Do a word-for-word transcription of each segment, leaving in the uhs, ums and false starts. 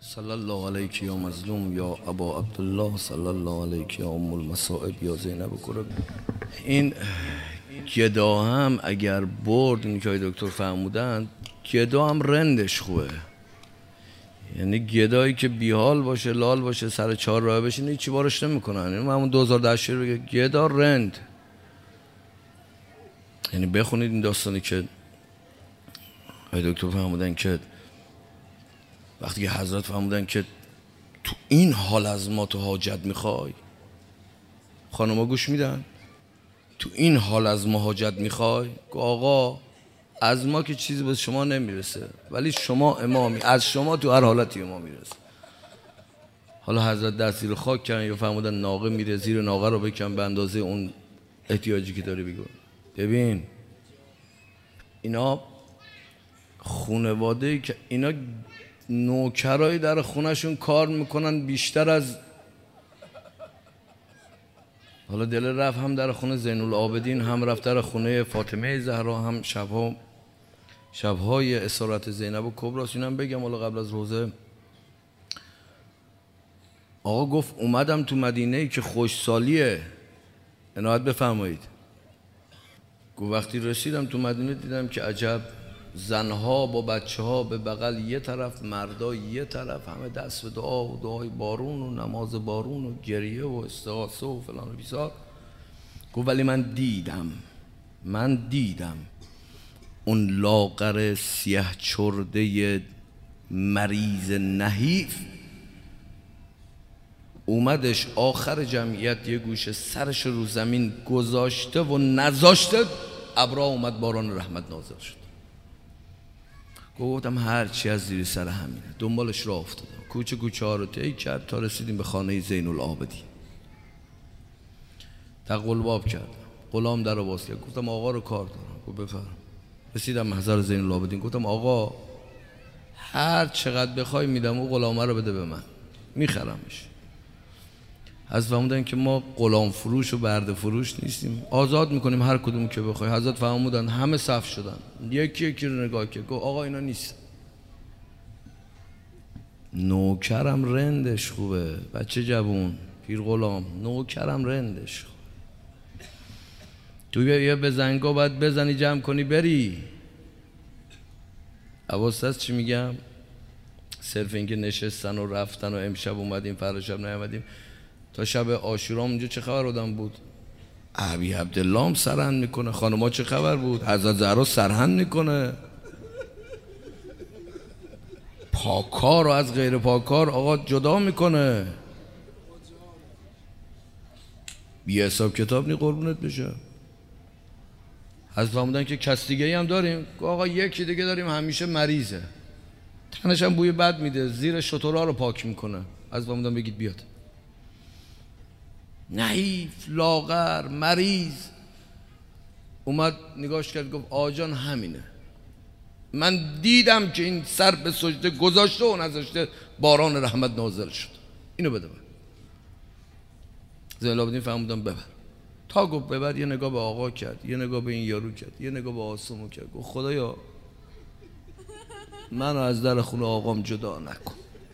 صلی الله علیک یا مظلوم یا ابا عبدالله، صلی الله علیک یا ام المصائب یا زینب کرب. این گدا هم اگر برد، این که دکتر فرمودن، گدا هم رندش خوبه. یعنی گدایی که بیحال باشه، لال باشه، سر چهار راه بشینه، هیچی بارش نمیکنن. این همون دو هزار و ده بگه گدا رند. یعنی بخونید این داستانی که دکتر فرمودن که وقتی که حضرت فرمودن که تو این حال از ما تو حاجت میخوای، خانوما گوش میدن، تو این حال از ما حاجت میخوای، که آقا از ما که چیزی به شما نمیرسه، ولی شما امامی، از شما تو هر حالتی ما میرسه. حالا حضرت دست زیر خاک کردن یا فرمودن ناقه میره، زیر ناقه رو بکن به اندازه اون احتیاجی که داری بگو. ببین اینا خونواده که اینا نوکرایی در خونهشون کار میکنن بیشتر از، حالا دل رفت هم در خونه زین العابدین، هم رفت در خونه فاطمه زهرا، هم شبها شبهای اسارت زینب و کبرا. اینم بگم حالا قبل از روزه آقا گفت اومدم تو مدینه ای که خوشسالیه، عنایت بفرمایید. گفت وقتی رسیدم تو مدینه دیدم که عجب، زنها با بچه ها به بغل یه طرف، مردا یه طرف، همه دست به دعا و دعای بارون و نماز بارون و گریه و استغاثه و فلان و بیسار. گفت ولی من دیدم من دیدم اون لاغر سیه چرده مریض نحیف اومدش آخر جمعیت یه گوشه سرش رو زمین گذاشته و نذاشته، ابرا اومد، باران رحمت نازل شد. گفتم هرچی از زیر سر همینه، دنبالش راه افتادم، کوچه کوچه ها رو طی کرد تا رسیدیم به خانه زین العابدین. تقلباب کردم، غلام در رو باز کرد، گفتم آقا رو کار دارم. گفت بفرم. رسیدم محضر زین العابدین، گفتم آقا هر چقدر بخوای میدم، او غلامه رو بده به من، میخرمش. از فرمودن که ما غلام فروش و برده فروش نیستیم، آزاد میکنیم هر کدوم که بخوای. حضرت فرمودن همه صف شدن، یکی یکی رو نگاه کرد، گفت آقا اینا نیست. نوکرم رندش خوبه، بچه جوون، پیر غلام، نوکرم رندش خوبه. تو یه بزنگا باید بزنی جمع کنی بری. حواست چی میگم؟ صرف اینکه نشستن و رفتن و امشب اومدیم فردا شب نیومدیم. تا شب عاشورا اونجا چه خبر آدم بود؟ ابی عبدالله هم سرهند میکنه، خانوما چه خبر بود؟ حضرت زهرا سرهند میکنه، پاکار رو از غیر پاکار آقا جدا میکنه. بی حساب کتاب نی قربونت بشه. از فرمودن که کس دیگه هم داریم؟ آقا یکی دیگه داریم همیشه مریضه، تنش هم بوی بد میده، زیر شترها رو پاک میکنه. از فرمودن بگید بیاد. نحیف، لاغر، مریض. اومد نگاش کرد، گفت آجان همینه، من دیدم که این سر به سجده گذاشته و نذاشته، باران رحمت نازل شد، اینو بده من. زین العابدین فرمودن ببر. تا گفت ببر یه نگاه به آقا کرد، یه نگاه به این یارو کرد، یه نگاه به آسمو کرد، گفت خدایا منو از در خونه آقام جدا نکن.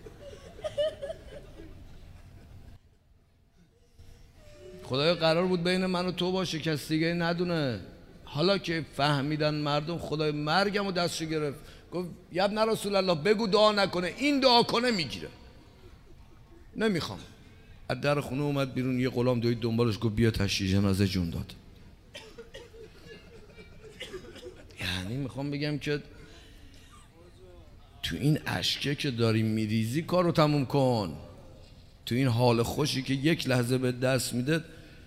خدایا قرار بود بین من و تو باشه، کس دیگه ندونه. حالا که فهمیدن مردم، خدای مرگم و دستشو گرفت، گفت یبن رسول الله بگو دعا نکنه، این دعا کنه میگیره. نمیخوام. از در خونه اومد بیرون، یه غلام دوید دنبالش، گفت بیا تشییع جنازه جون داد. یعنی میخوام بگم که تو این اشکه که داری میریزی کارو تموم کن. تو این حال خوشی که یک لحظه به دست میده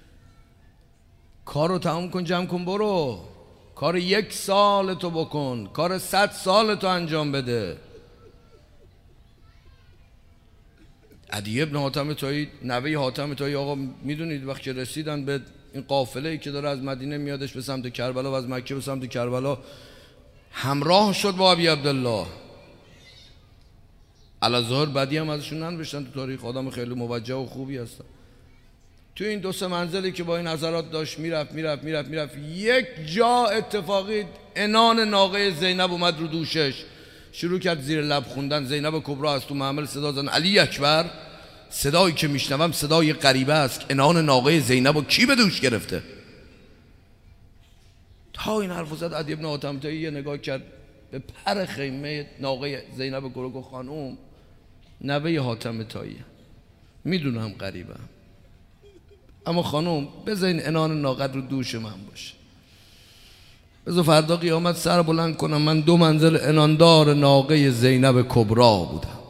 کارو تموم کن، جمع کن، برو. کار یک سال تو بکن، کار صد سال تو انجام بده. عدی ابن حاتم طایی، نوه حاتم طایی، آقا میدونید وقتی رسیدن به این قافله ای که داره از مدینه میادش به سمت کربلا و از مکه به سمت کربلا، همراه شد با ابی عبدالله. علاظاهر بدی هم ازشون ننوشتن تو تاریخ، آدم خیلی موجه و خوبی هستن. تو این دو سه منزلی که با این نظرات داشت میرفت میرفت میرفت میرفت یک جا اتفاقی عنان ناقه زینب اومد رو دوشش، شروع کرد زیر لب خوندن. زینب کبرا از تو محمل صدا زن علی اکبر. صدایی که میشنوم صدای غریبه است. عنان ناقه زینب و کی به دوش گرفته؟ تا این حرف زد عدی ابن حاتم طایی یه نگاه کرد به پر خیمه ناقه زینب کبرا گفت خانوم نوه حاتم طایی، میدونم غریبه، اما خانوم بذارین عنان ناقه رو دوش من باشه، بذار فردا قیامت سر بلند کنم من دو منزل عناندار ناقه زینب کبرا بودم.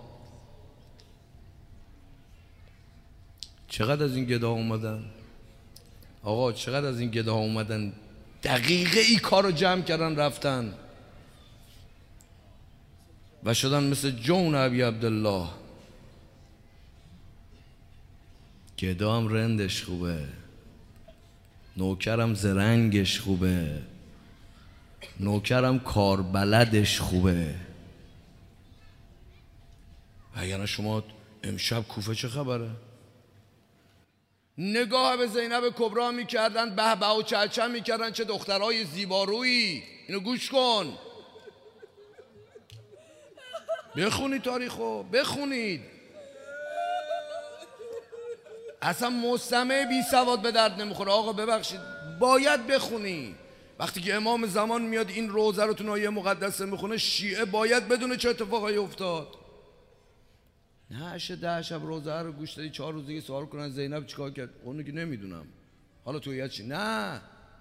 چقدر از این گدا اومدن آقا، چقدر از این گدا اومدن دقیقه ای کار رو جمع کردن رفتن و شدن مثل جون ابی عبدالله. گدا هم رندش خوبه، نوکرم زرنگش خوبه، نوکرم کاربلدش خوبه. اگر شما امشب کوفه چه خبره؟ نگاه به زینب کبرا میکردن، به به و چهچه میکردن، چه دخترای زیبارویی. اینو گوش کن، بخونید تاریخو، بخونید. اصلا مستمع بی سواد به درد نمیخوره. آقا ببخشید باید بخونی. وقتی که امام زمان میاد این روزه رو تو نایه مقدسه میخونه، شیعه باید بدونه چه اتفاقایی افتاد. نه اشه ده شب روزه رو گوش دادی چهار روز دیگه سوال کنن زینب چیکار کرد؟ اونو که نمیدونم، حالا تو یاد چی؟ نه،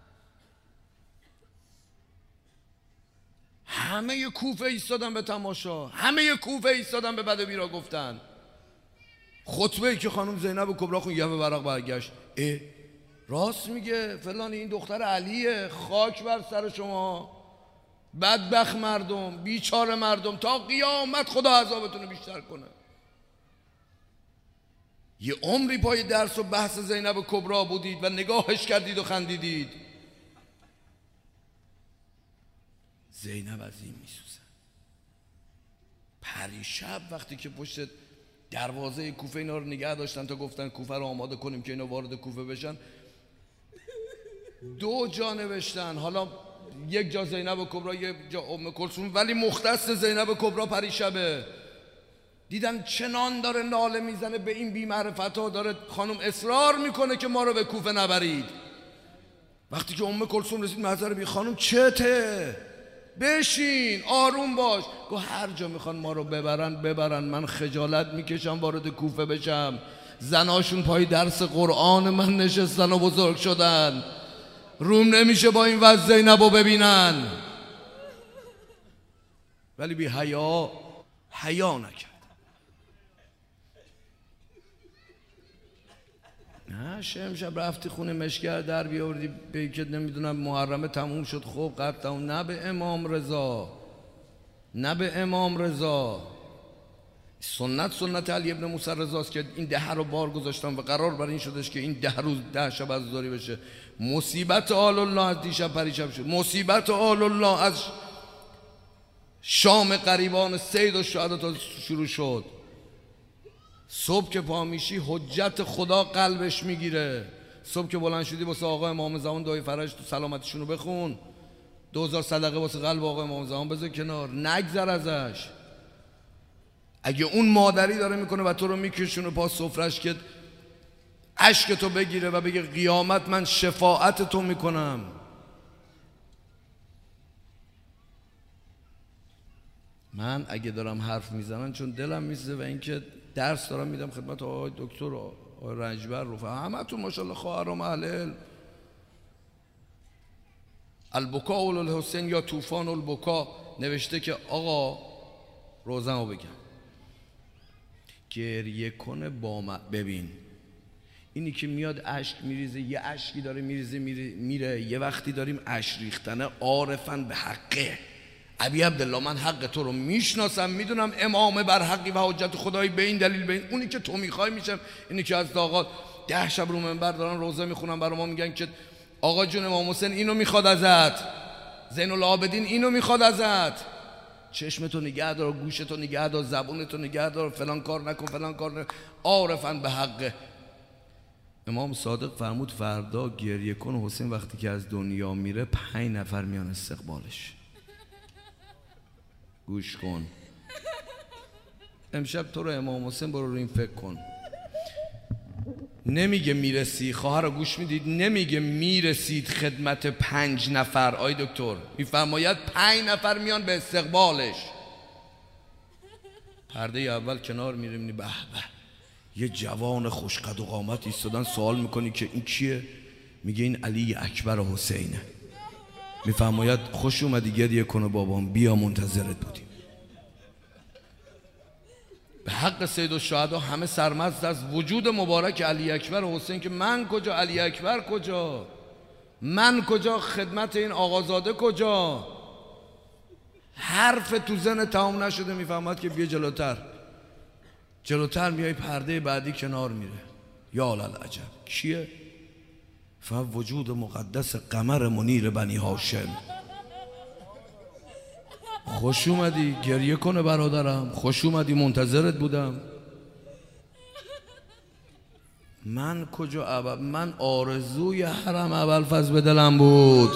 همه کوفه ایستادن به تماشا، همه کوفه ایستادن به بد و بیرا گفتن. خطبه ای که خانم زینب کبرا خون یه ورق برگشت، اه راست میگه فلان، این دختر علیه، خاک بر سر شما بدبخت مردم، بیچاره مردم، تا قیامت خدا عذابتون رو بیشتر کنه. یه عمری پای درس و بحث زینب کبرا بودید و نگاهش کردید و خندیدید. زینب از این میسوزه. پریشب وقتی که پشت دروازه کوفه اینا رو نگه داشتن تا گفتن کوفه رو آماده کنیم که اینا وارد کوفه بشن، دو جا نوشتن، حالا یک جا زینب کبرا یک جا ام کلثوم، ولی مختص زینب کبرا پریشبه. دیدن چنان داره ناله میزنه به این بی‌معرفت ها، داره خانم اصرار میکنه که ما رو به کوفه نبرید. وقتی که ام کلثوم رسید محضر بی خانم چته؟ بشین آروم باش. گفت هر جا میخوان ما رو ببرن ببرن، من خجالت میکشم وارد کوفه بشم. زناشون پای درس قرآن من نشستن و بزرگ شدن، روم نمیشه با این وضع زینب رو ببینن. ولی بی حیا حیا نکرد. نه شب رفتی خونه مشکر در بیاوردی به که نمیدونم محرمه تموم شد، خب قد تموم. نه به امام رضا، نه به امام رضا. سنت سنت علی ابن موسی رضاست که این ده رو بار گذاشتم و قرار بر این شدش که این ده روز ده شب عزاداری بشه. مصیبت آل الله از دیشب پریشب شد. مصیبت آل الله از شام قریبان سید و شهدا تا شروع شد. صبح که پا میشی حجت خدا قلبش میگیره. صبح که بلند شدی واسه آقا امام زمان دعای فرج تو سلامتیشون رو بخون، دوزار صدقه واسه قلب آقا امام زمان بذار کنار، نگذر ازش. اگه اون مادری داره میکنه و تو رو میکشونه پا سفرش که اشک تو بگیره و بگه قیامت من شفاعت تو میکنم. من اگه دارم حرف میزنم چون دلم میسوزه و اینکه درس دارم میدم خدمت آقای دکتر آقای رنجبر رو، همه تو ماشاءالله خواهرام اهل علم. البکا الحسین یا طوفان البکا نوشته که آقا روزمو بگم گریه کنه با من. ببین اینی که میاد اشک میریزه، یه اشکی داره میریزه میره, میره. یه وقتی داریم اشک ریختنه عارفن به حقه. ابی عبدالله من حق تو رو میشناسم، میدونم امام بر حقی و حجت خدایی به این دلیل، به این اونی که تو میخوای میشم. اینی که از آقا ده شب رو منبر دارن روزه میخونن برای ما میگن که آقا جون امام حسین اینو میخواد ازت، زین العابدین اینو میخواد ازت، چشمتو نگه دار، گوشتو نگه دار، زبونتو نگه دار، فلان کار نکن فلان کار نکن. عارفن به حقه. امام صادق فرمود فردا گریه کن حسین وقتی که از دنیا میره پنج نفر میان استقبالش. گوش کن. امشب تو رو امام حسین برو رو این فکر کن. نمیگه میرسی، خواهر گوش میدید، نمیگه میرسید خدمت پنج نفر. آی دکتر میفرماید پنج نفر میان به استقبالش. پرده اول کنار میریم، به به یه جوان خوشقد و قامت ایستادن، سوال میکنی که این کیه؟ میگه این علی اکبر حسینه. میفرماید خوش اومدی گریه کنه بابام، بیا منتظرت بودیم. به حق سید الشهدا همه سرمست از وجود مبارک علی اکبر حسین که من کجا، علی اکبر کجا، من کجا، خدمت این آقازاده کجا. حرف تو زن تمام نشده میفهمد که بیا جلوتر. جلوتر میای، پرده بعدی کنار میره. یا للعجب کیه؟ فوجود مقدس قمر منیر بنی هاشم. خوش اومدی گریه کنه برادرم، خوش اومدی منتظرت بودم. من کجا ابل، من آرزوی حرم ابوالفضل به دلم بود،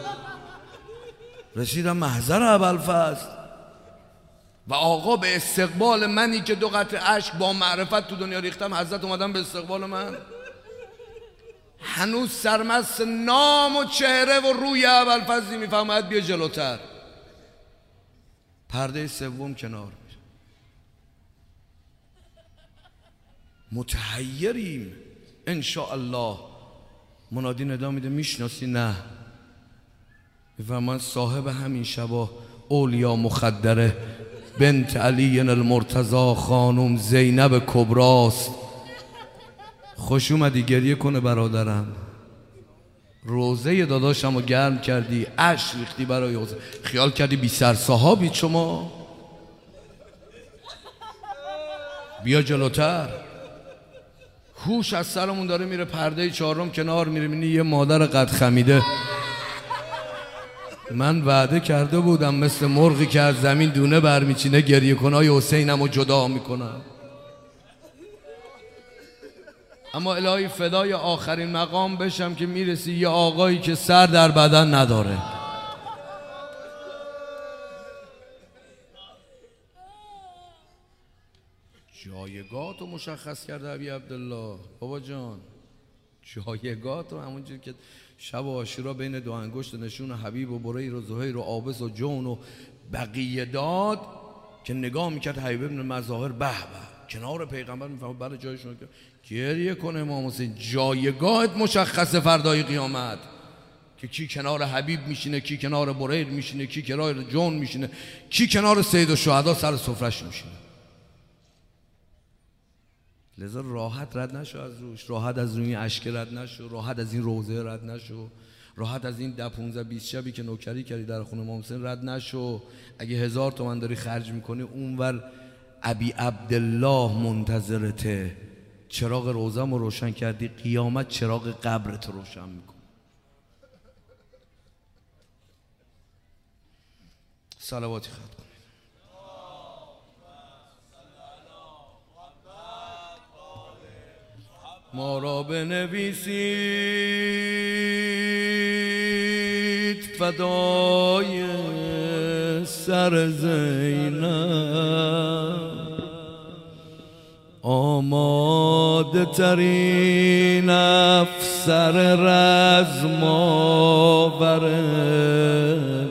رسیدم محضر ابوالفضل و آقا به استقبال منی که دو قطره اشک با معرفت تو دنیا ریختم، حضرت اومدن به استقبال من. هنوز سرمست نام و چهره و روی ابوالفضلی میفهمد بیا جلوتر. پرده سوم کنار میره. متحیریم. انشاءالله منادی ندا میده میشناسی؟ نه. میفهمن صاحب همین شبا اولیا مخدره بنت علی المرتضی خانم زینب کبراست. خوش اومدی گریه کنه برادرم. روزه داداشم رو گرم کردی، اشک ریختی برای حسین. خیال کردی بی سر صحابید شما؟ بیا جلوتر. هوش از سرمون داره میره. پرده چهارم کنار میره، میبینی یه مادر قد خمیده. من وعده کرده بودم مثل مرغی که از زمین دونه برمیچینه گریه کنای حسینم رو جدا میکنم. اما الهی فدای آخرین مقام بشم که میرسی یه آقایی که سر در بدن نداره. جایگاه تو مشخص کرده ابی عبدالله. بابا جان جایگاه تو همونجور که شب عاشورا بین دو انگشت نشون حبیب و بریر و زهیر و عابس و جون و بقیه داد که نگاه میکرد حبیب ابن مظاهر به به کنار پیغمبر، میفهمد برای جایشون که گریه کنه امام حسین. جایگاهت مشخصه فردای قیامت که کی کنار حبیب میشینه، کی کنار بریر میشینه، کی کنار جون میشینه، کی کنار سید الشهدا سر سفرش میشینه. لذا راحت رد نشو از روش، راحت از روی اشک رد نشو، راحت از این روزه رد نشو، راحت از این ده پونزده بیست شبی که نوکری کردی در خونه امام حسین رد نشو. اگه هزار تومن داری خرج میکنی اونور ابی عبدالله منتظرته. چراغ روزم رو روشن کردی، قیامت چراغ قبرت رو روشن میکن. صلواتی خط کنید. ما را بنویسید فدای سر زینب، آماده ترین افسر رزم آوره،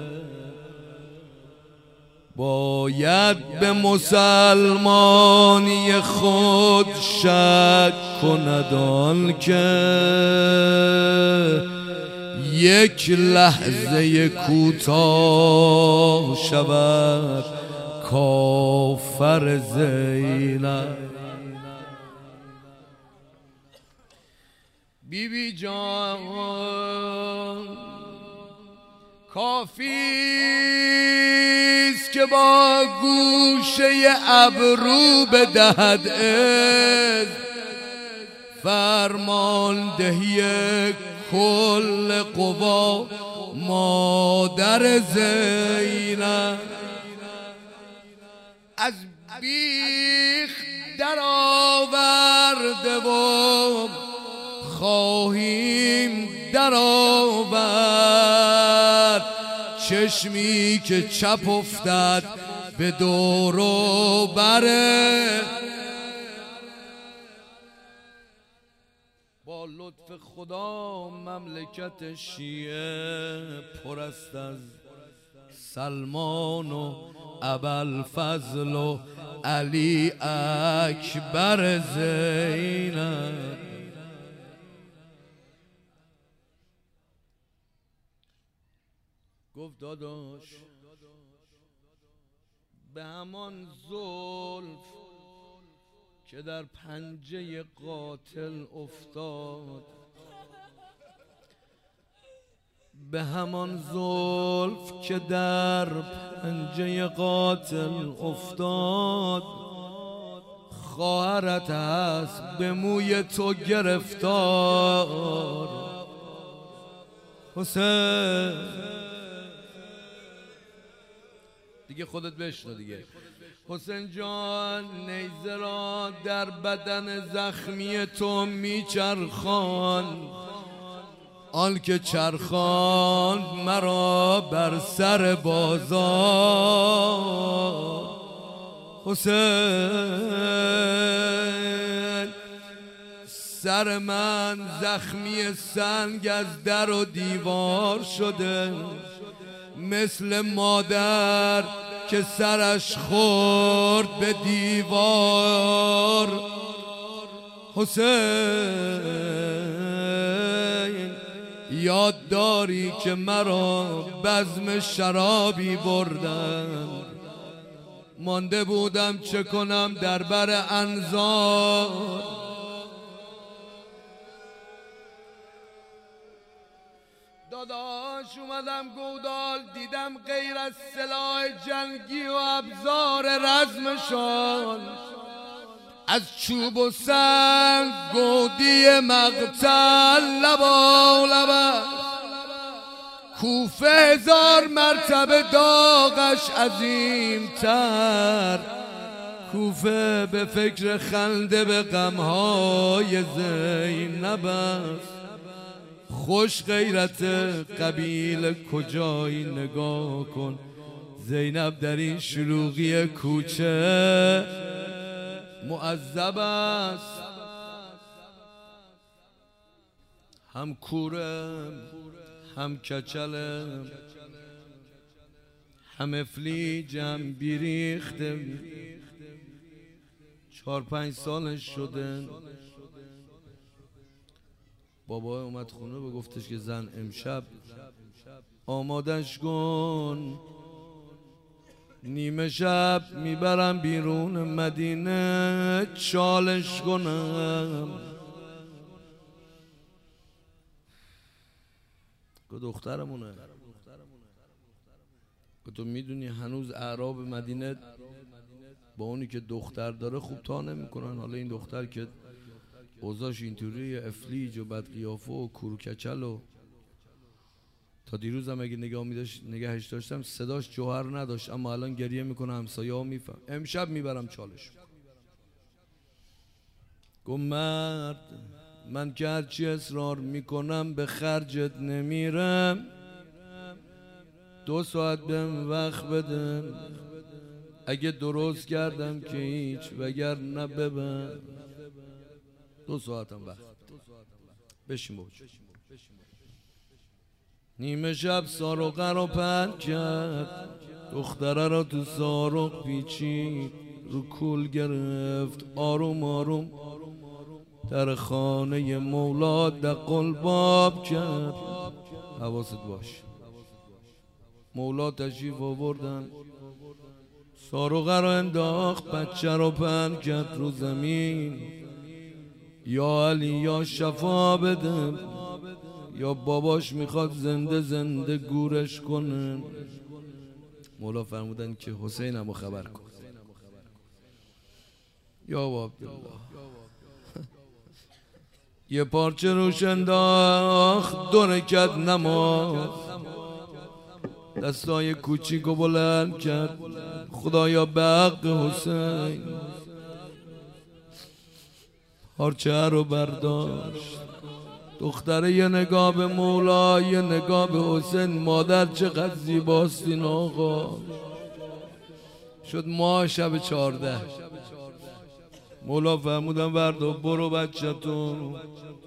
باید به مسلمانی خود شک کند آن که یک لحظه کوتاه شود کافر زینب. بی بی جان کافیست که با گوشه ابرو بدهد از فرماندهی کل قوا مادر زینب. از بیخ در آورده و خواهیم در آورد، چه چشمی که چپ افتد به دور و بره، با لطف خدا مملکت شیعه پر است از سلمان و ابوالفضل و علی اکبر زینب. گفت داداش به همان زلف که در پنجه قاتل افتاد، به همان زلف که در پنجه قاتل افتاد، خواهرت هست به موی تو گرفتار. حسین دیگه خودت بشنو دیگه. حسین جان نیزه را در بدن زخمی تو میچرخان، آن که چرخان مرا بر سر بازار. حسین سر من زخمی سنگ از در و دیوار شده، مثل مادر که سرش خورد به دیوار. حسین یاد داری که مرا بزم شرابی بردن، مانده بودم چه کنم در بر انظار. داداش اومدم گودال، دیدم غیر از سلاح جنگی و ابزار رزمشان، از چوب و سنگ گودی مقتل لبا لبا. کوفه هزار مرتبه داغش عظیم تر، کوفه به فکر خنده به غمهای زینب است. خوش غیرت قبیل کجایی نگاه کن، زینب در این شلوغی کوچه معذب است. هم کورم هم کچلم هم افلیجم بیریخته، چهار پنج سالش شده. بابا اومد خونه و گفتش که زن امشب آمادش کن، نیمه شب میبرم بیرون مدینه چالش کنم. گفت دخترمونه. گفت تو میدونی هنوز اعراب مدینه با اونی که دختر داره خوب تا نمیکنن، حالا این دختر که اوضاعش اینطوری افلیج و بدقیافه و کوروکچل و تا دیروزم اگه نگاه میداشت نگهش داشتم صداش جوهر نداشت، اما الان گریه میکنه، همسایه ها میفهم. امشب میبرم چالش. گفت مرد من که هرچی اصرار میکنم به خرجت نمیرم، دو ساعت بهم وقت بده، اگه درست کردم که هیچ، وگر نه ببن. دو ساعتم وقت بشین بوچ. نیمه شب ساروقه رو پند کرد، دختره را تو ساروق پیچید، رو کول گرفت آروم آروم در خانه مولا دقل باب کرد. حواست باش. مولا تشریف آوردن، ساروقه رو انداخت، بچه رو پند کرد رو زمین. یا علی یا شفا بده، یا باباش میخواد زنده زنده گورش کنه. مولا فرمودن که حسینمو خبر کن. یا عبدالله یه پارچه روش انداخت، دو رکعت نماز، دستای کوچیکو بلند کرد، خدایا به حق حسین. پارچه رو برداشت، دختره یه نگاه به مولا، یه نگاه به حسین. مادر چقدر زیباست این آقا. شد ماه شب چارده. مولا فرمودن وردا برو بچه‌تون.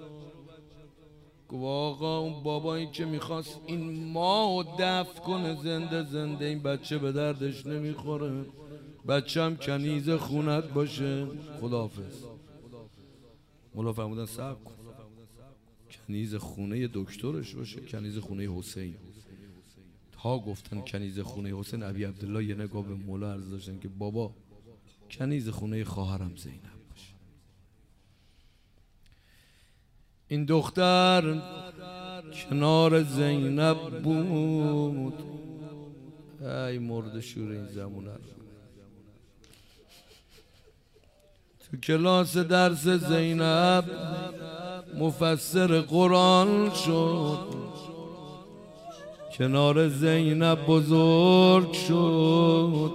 گفت آقا اون بابا این که میخواست این ماهو دفن کنه زنده زنده، این بچه به دردش نمیخوره. بچه هم کنیز خونت باشه. خداحافظ. مولا فرمودن صبر کن، کنیز خونه دکترش باشه، کنیز خونه حسین. تا گفتن کنیز خونه حسین، ابی عبدالله یه نگاه به مولا عرض داشتن که بابا کنیز خونه خواهرم زینب باشه. این دختر کنار زینب بود. ای مرد شور این زمونه. تو کلاس درس زینب مفسر قرآن شد، کنار زینب بزرگ شد.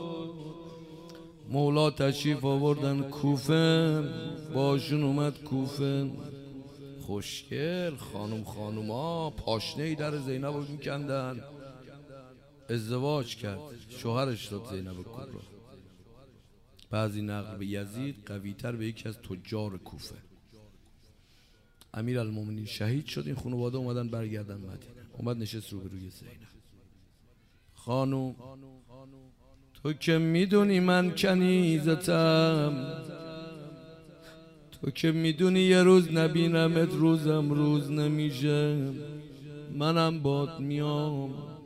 مولا تشریف آوردن کوفه، باشون اومد کوفه. خوشگل خانم خانوما پاشنه ای در زینب رو میکندن. ازدواج کرد، شوهرش داد زینب کبرا. بعضی نقل به یزید قویتر به یکی از تجار کوفه. امیرالمومنین شهید شد. این خانواده اومدن برگردن مدینه. اومد نشست روبروی زینب. خانم تو که میدونی من کنیزتم، تو که میدونی یه روز نبینمت روزم روز نمیشه، منم باد میام.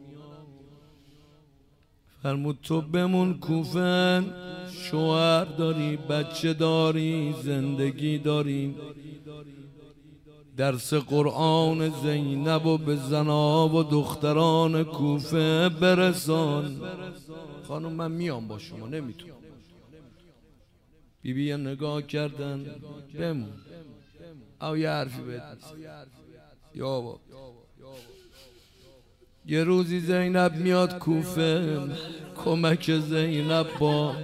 فرمود تو بمون کوفه، شوهر داری، بچه داری، زندگی داری. درس قرآن زینب و به زنا و دختران کوفه برسان. خانم من میام با شما، نمیتونم. بیبی بی نگاه کردن، بمون او یه حرفی بهت یا با. یه روزی زینب میاد کوفه، کمک زینب باش.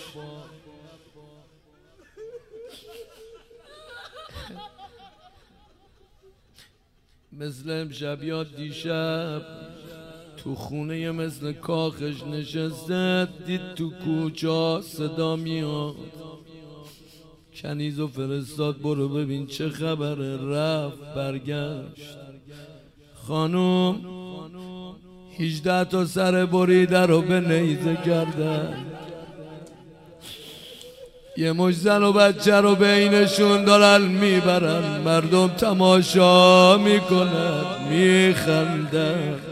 مثل امشب یا دیشب تو خونه مثل کاخش نشسته، دید تو کوچه صدا میاد. کنیزو فرستاد برو ببین چه خبره. رفت برگشت، خانوم هجده تا سر بریده رو به نیزه کردن. یه مش زن و بچه رو بینشون دارن میبرن. مردم تماشا میکنن میخندن.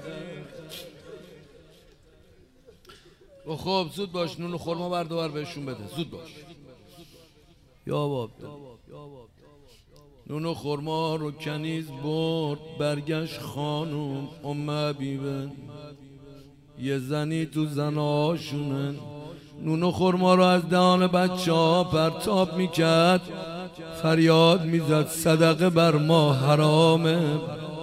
خب زود باش، نون و خورما بردار بهشون بده، زود باش. یا باب نون و خورما رو کنیز برد. برگشت خانوم ام حبیبه، یه زنی تو زناشونن. نون و خورما رو از دهان بچه ها پرتاب میکرد، فریاد میزد صدقه بر ما حرامه.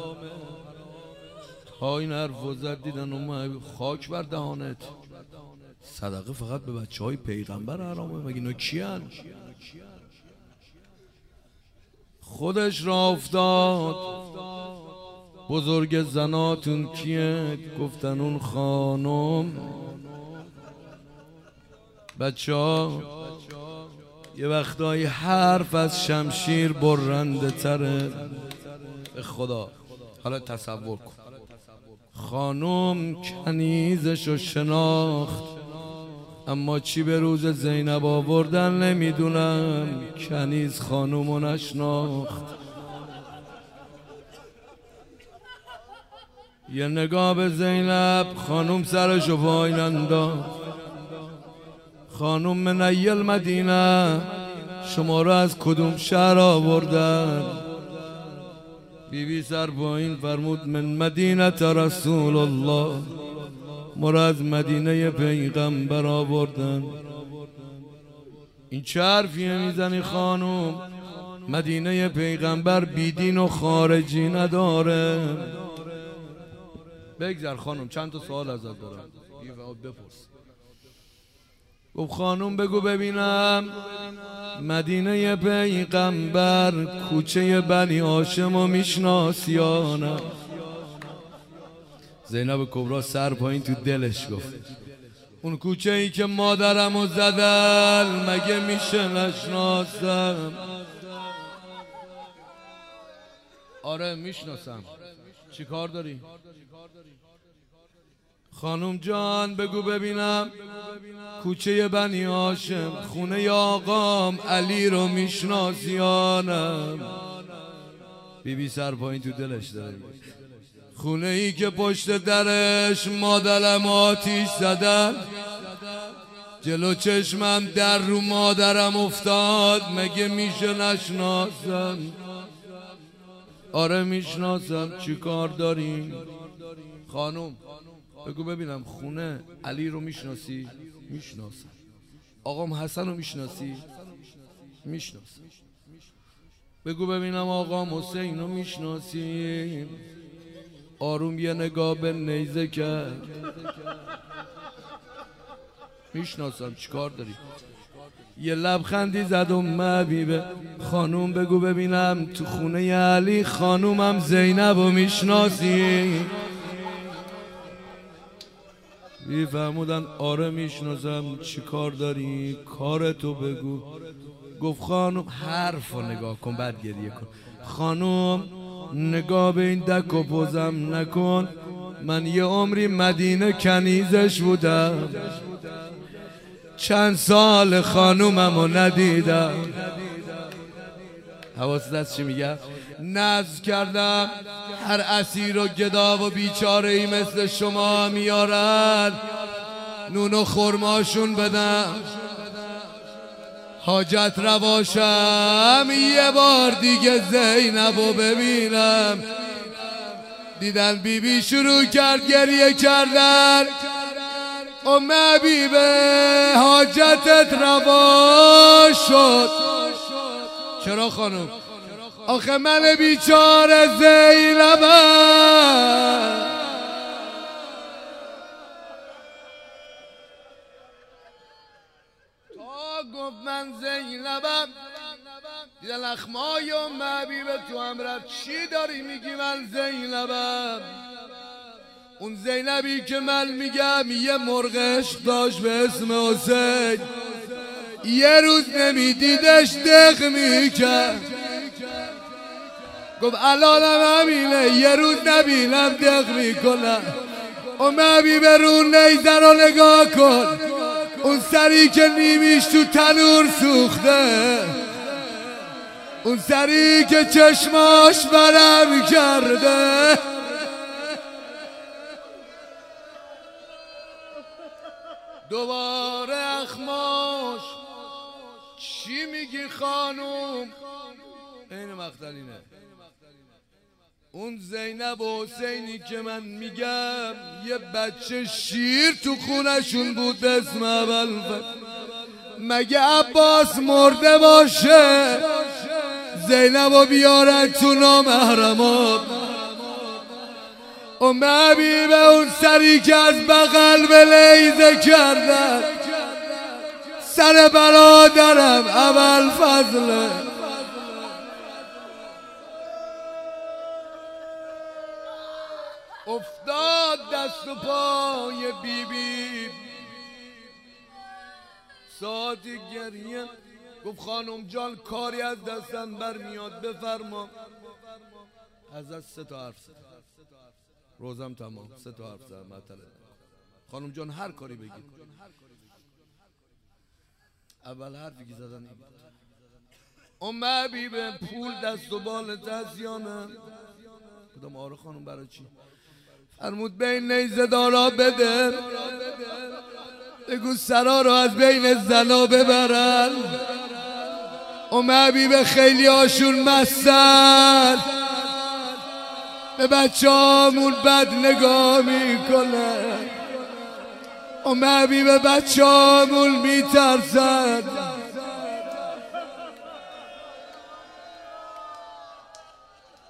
تا این حرف و زد دیدن ام حبیبه خاک بر دهانت، صدقه فقط به بچه های پیغمبر حرامه، مگه اینا کیان؟ خودش را افتاد، بزرگ زناتون کیه؟ گفتن اون خانم. بچه ها یه وقتایی حرف از شمشیر برنده تره. به خدا حالا تصور کن، خانم کنیزشو شناخت، اما چی به روز زینب آوردن نمیدونم. کنیز خانومو نشناخت. یه نگاه به زینب، خانوم سرشو پایین انداخت. خانوم من ای المدینه، شما رو از کدوم شهر آوردن؟ بی بی سر پایین فرمود من مدینه رسول الله، ما را از مدینه پیغمبر آوردن. این چه حرفیه میزنی خانوم؟ مدینه پیغمبر بیدین و خارجی نداره. بگذر خانوم، چند تا سوال ازت دارم، بپرس. گفت خانوم بگو ببینم مدینه پیغمبر کوچه بنی هاشم و میشناسی یا نه؟ زینب کبرا سر پایین تو دلش گفت اون کوچه ای که مادرمو زدل مگه میشه نشناسم؟ آره میشناسم. چی کار داری؟ خانم جان بگو ببینم کوچه بنی هاشم خونه آقام علی رو میشناسی یا نه؟ بی بی سر پایین تو دلش داره. خونه ای که پشت درش مادرم آتیش زدن، جلو چشمم در رو مادرم افتاد، مگه میشه نشناسم؟ آره میشناسم. چی کار داریم؟ خانم بگو ببینم خونه علی رو میشناسی؟ میشناسم. آقام حسن رو میشناسی؟ میشناسم. بگو ببینم آقام حسین رو میشناسی؟ آروم یه نگاه به نیزه کرد. میشناسم. چی کار داری؟ یه لبخندی زد و حبیبه خانوم بگو ببینم تو خونه علی خانومم زینب رو میشناسی؟ میفرمودن آره میشناسم. چی کار داری؟ کارتو بگو. گفت خانوم حرف رو نگاه کن بعد گریه کن. خانوم نگاه به این دک و پوزم نکن، من یه عمری مدینه کنیزش بودم، چند سال خانوممو ندیدم. حواست هست چی میگم؟ نذر کردم هر اسیر و گدا و بیچاره ای مثل شما میارن نون و خرماشون بدم، حاجت رواشم یه بار دیگه زینبو ببینم. دیدن بی بی شروع کرد گریه کردن. ام حبیبه حاجتت روا شد. چرا خانم؟ آخه من بیچاره زینبم. تا گفت من زینبم دیدن اخمای ام حبیبه تو هم رفت. چی داری میگی من زینبم؟ اون زینبی که من میگم یه مرغ عشق داشت به اسم حسین، یه روز نمیدیدش دق میکرد. گفت الانم همینه یه روز نبینم دق میکنم. ام حبیبه رو نیزه رو نگاه کن، اون سری که نیمیش تو تنور سوخته، اون سری که چشماش برم کرده. دوباره اخماش چی میگی خانوم؟ این مقتلینه. اون زینب و حسینی که من میگم یه بچه شیر تو خونشون بود به اسم ابوالفضل. مگه عباس مرده باشه زینب رو بیارن تو نامحرمات؟ ام حبیبه اون سری که از بغل به لیزه کردن سر برادرم ابوالفضل. افتاد دست و پای بی بی ساعتی گریه. گفت خانم جان کاری از دستم برمیاد بفرما. از سه تا حرف زد. روزم تمام. سه تا حرف زد. مطلب خانم جان هر کاری بگید. اول حرفی که زدن این ام حبیبه پول دست و بال تزیانه. کدام آره خانم برای چی؟ فرمود بین نیزه دارا بده، بگو سرا رو از بین زنا ببرن. ام حبیبه خیلی هاشون مستن، به بچه هامون بد نگاه میکنه. ام حبیبه بچه هامون میترسن.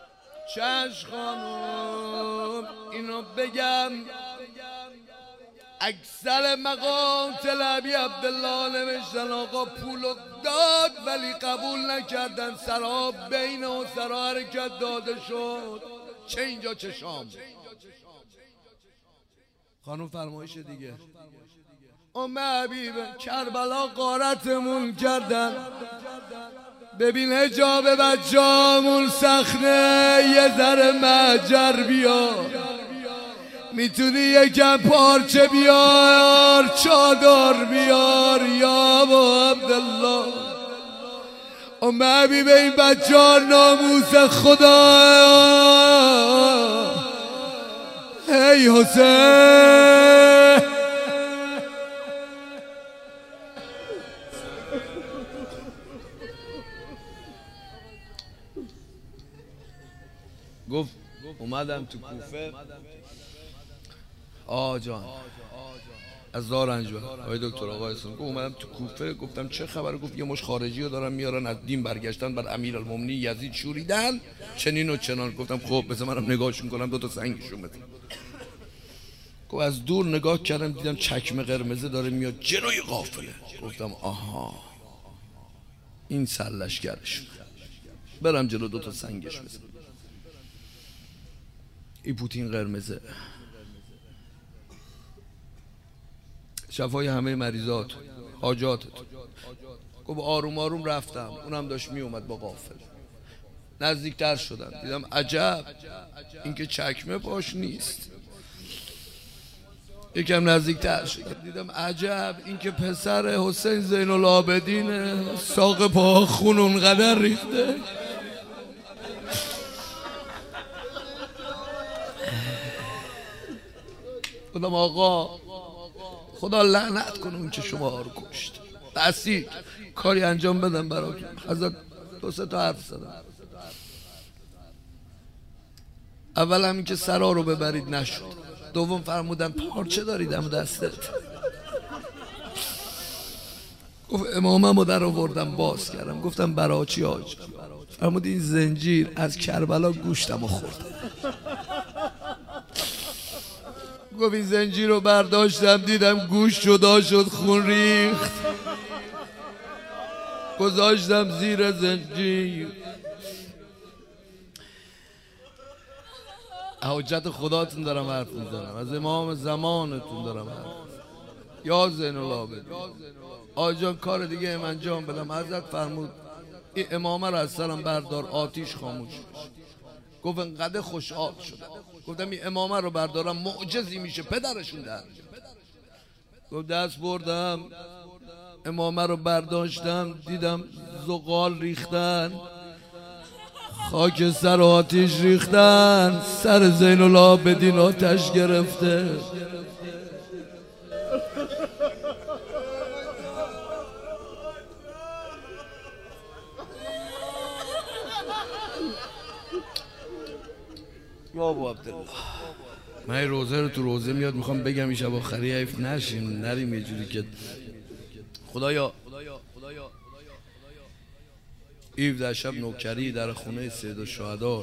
چش خانم اینو بگم اکثر مقام طلبی عبدالله نوشتن آقا پولو داد ولی قبول نکردن، سرا بین و سرا حرکت داده شد. چه اینجا چه شام. خانم فرمایش دیگه. ام حبیب کربلا غارتمون کردن، ببین حجاب بچه‌مون سخته، یه ذره مهجر بیار، میتونی یکم پارچه بیار، چادر بیار یا ابا عبدالله. ام حبیب این بچه ها ناموس خدا. ای حسین گفت اومدم تو کوفه آقا جان از دارنجبر آقای دکتر آقا حسین، گفت اومدم تو کوفه. گفتم چه خبر؟ گفت یه مش خارجی رو دارن میارن از دین برگشتن، بر امیرالمومنین یزید شوریدن چنین و چنان. گفتم خب بذار منم نگاهشون کنم، دو تا سنگشون بدم. گفت از دور نگاه کردم دیدم چکمه قرمزه داره میاد جلوی قافله. گفتم آها این سرلشکرشون، برم جلو دو تا سنگش بزنم. این پوتین قرمزه، شفای همه مریضات حاجاتت. گفت آروم آروم رفتم، اونم داشت می اومد با قافله. نزدیکتر شدم دیدم عجب اینکه چکمه پاش نیست. یکم نزدیکتر شدم دیدم عجب اینکه پسر حسین زین العابدین، ساق پا خون اونقدر ریخته. گفتم آقا خدا لعنت کنه اون که شما رو کشت، بسی کاری انجام بدم براتون. حضرت دو سه تا حرف زدم. اول همین که سرا رو ببرید نشد. دوم فرمودن پارچه دارید هم دستت. گفت امامم رو در آوردم باز کردم. گفتم برای چی آج؟ فرمود این زنجیر از کربلا گوشتم و خوردم. گفت این زنجیر رو برداشتم دیدم گوشت جدا شد، خون ریخت، گذاشتم زیر زنجیر. حجت خداتون دارم حرف میزنم، از امام زمانتون دارم حرف میزنم. یا زین العابدین آجان کار دیگه ام انجام بدم. حضرت فرمود این امامه رو از سرم بردار، آتیش خاموش بشه. گفت انقدر خوشحال شدم. گفتم این امامه رو بردارم معجزی میشه، پدرشون در. گفت دست بردم امامه رو برداشتم دیدم زغال ریختن، خاک سر آتیش ریختن، سر زین العابدین آتش گرفته. یا ابو عبدالله من این روزه رو تو روزه میاد میخوام بگم این شب آخری حیف نشیم نریم یه جوری که خدایا هفده شب نوکری در خونه سید الشهدا،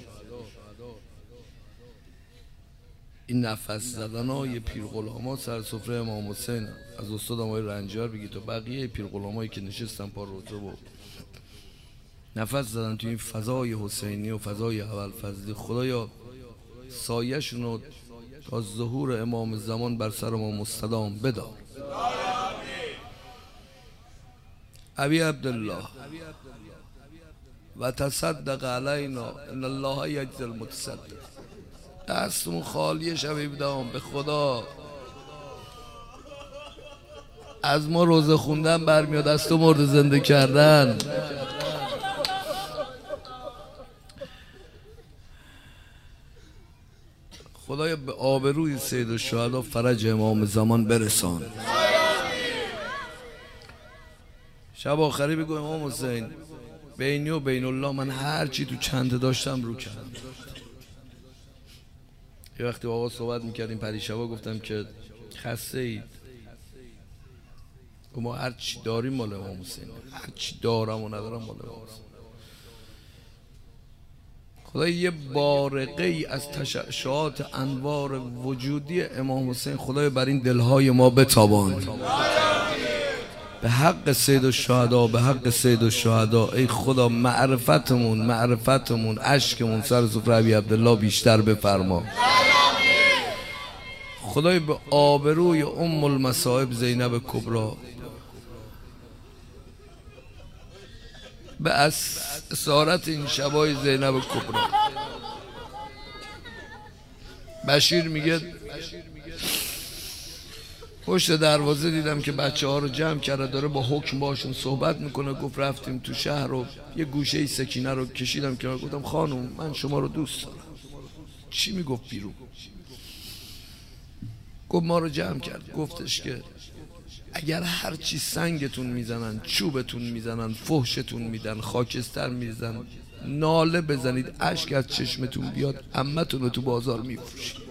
این نفس زدن های پیر غلاما سر سفره امام حسین از استاد آقای رنجار بگی تا بقیه پیر غلامایی که نشستن پا روزه و نفس زدن تو این فضای حسینی و فضای اول فضلی. خدایا سایه‌شون رو تا ظهور امام زمان بر سر ما مستدام بدار. ابی عبدالله و تصدق علینا ان الله یجزی المتصدق. دستمون خالیه شب هفدهم، به خدا از ما روزه خوندن برمیاد، از تو مرد زنده کردن. خدایا به آبروی سید الشهدا فرج امام زمان برسان. شب آخری بگو امام حسین بینی و بین الله من هر چی تو چنده داشتم رو کردم. یه وقتی با آقا صحبت میکردیم پریشبا گفتم که خسته اید. ما هر چی داریم مال امام حسین، هر چی دارم و ندارم مال امام حسین. خدای یه بارقه ای از تشعشعات انوار وجودی امام حسین خدای بر این دلهای ما بتابان. به حق سید الشهدا، به حق سید الشهدا ای خدا معرفتمون معرفتمون عشقمون سر سفره ابی عبدالله بیشتر بفرما. خدای به آبروی ام المصائب زینب کبری، به اسارت این شبای زینب کبری. بشیر میگه پشت دروازه دیدم که بچه ها رو جمع کرده داره با حکم باشون صحبت میکنه. گفت رفتیم تو شهر و یه گوشه سکینه رو کشیدم که گفتم خانم من شما رو دوست دارم. چی میگفت بیرون؟ گفت ما رو جمع کرد، گفتش که اگر هرچی سنگتون میزنن، چوبتون میزنن، فحشتون میدن، خاکستر میزنن، ناله بزنید، اشک از چشمتون بیاد، عمتون رو تو بازار میفروشید.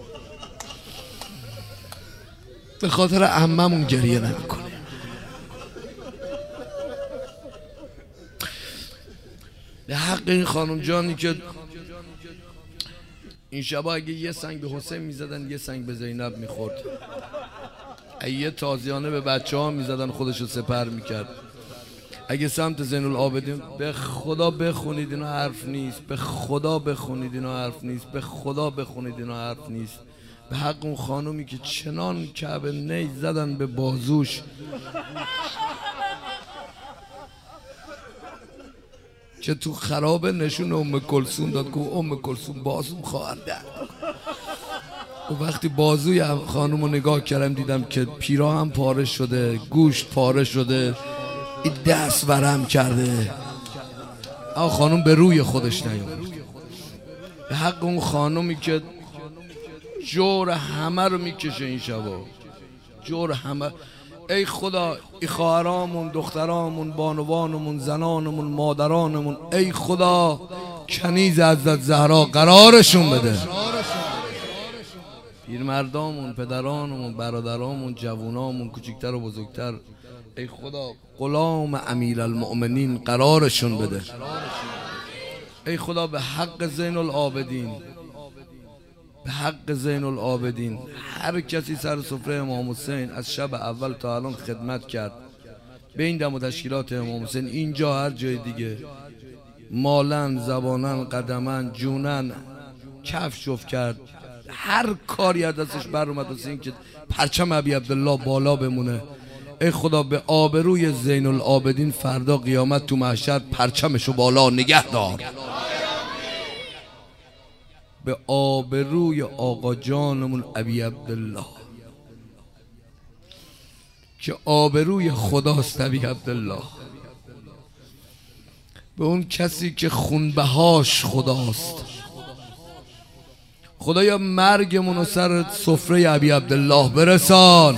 به خاطر عممون گریه نمیکنه. به حق این خانم جانی که این شبا اگه یه سنگ به حسین میزدن یه سنگ به زینب میخورد، یه تازیانه به بچه ها میزدن خودشو سپر میکرد. اگه سمت زین العابدین به خدا بخونید اینا حرف نیست، به خدا بخونید اینا حرف نیست، به خدا بخونید اینا حرف نیست. به حق اون خانومی که چنان کعبه نی زدن به بازوش که تو خرابه نشون ام کلثوم داد. گفت ام کلثوم بازوم خواهر درد. و وقتی بازوی خانوم رو نگاه کردم دیدم که پیرا هم پاره شده، گوشت پاره شده، این دست ورم کرده. اما خانوم به روی خودش نیامد. به حق اون خانومی که جور همه رو میکشه این شبا، جور همه. ای خدا ای خواهرامون، دخترامون، بانوانمون، زنانمون، مادرانمون، ای خدا کنیز حضرت زهرا قرارشون بده. پیرمردامون، پدرانمون، برادرامون، جوونامون، کوچکتر و بزرگتر، ای خدا غلام امیرالمؤمنین قرارشون بده. ای خدا به حق زین العابدین، به حق زین العابدین، هر کسی سر سفره امام حسین از شب اول تا الان خدمت کرد به این دم و تشکیلات امام حسین، اینجا هر جای دیگه، مالن، زبانن، قدمن، جونن، کف جفت کرد، هر کاری از دستش بر اومد واسه این که پرچم ابی عبدالله بالا بمونه. ای خدا به آبروی زین العابدین فردا قیامت تو محشر پرچمشو بالا نگه دار. به آبروی آقا جانمون ابی عبدالله که آبروی خداست، ابی عبدالله، به اون کسی که خونبهاش خداست. خدایا مرگمون رو سر سفره ابی عبدالله برسان.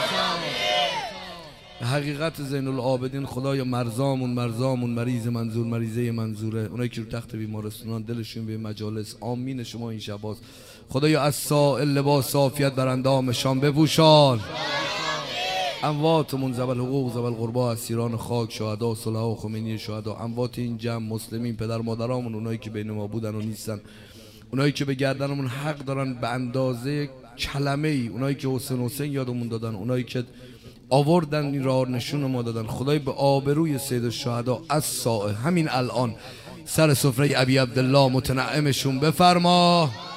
به حقیقت زین العابدین خدایا مرزامون مرزامون، مریض منظور مریضه منظوره، اونایی که رو تخت بیمارستانان دلشون به مجالس، آمین شما این شباست. خدایا از سائل لباس عافیت بر اندامشان بپوشان. امواتمون زبل حقوق زبل قربا، اسیران خاک، شهدا، صلحا و خمینی شهدا، اموات این جمع مسلمین، پدر مادرامون، اونایی که بین ما بودن و نیستن، اونایی که به گردنمون حق دارن به اندازه کلمه ای، اونایی که حسین حسین یادمون دادن، اونایی که آوردن این راه نشون ما دادن. خدای به آبروی سید الشهدا از ساعه همین الان سر سفره ابی عبدالله متنعمشون بفرما.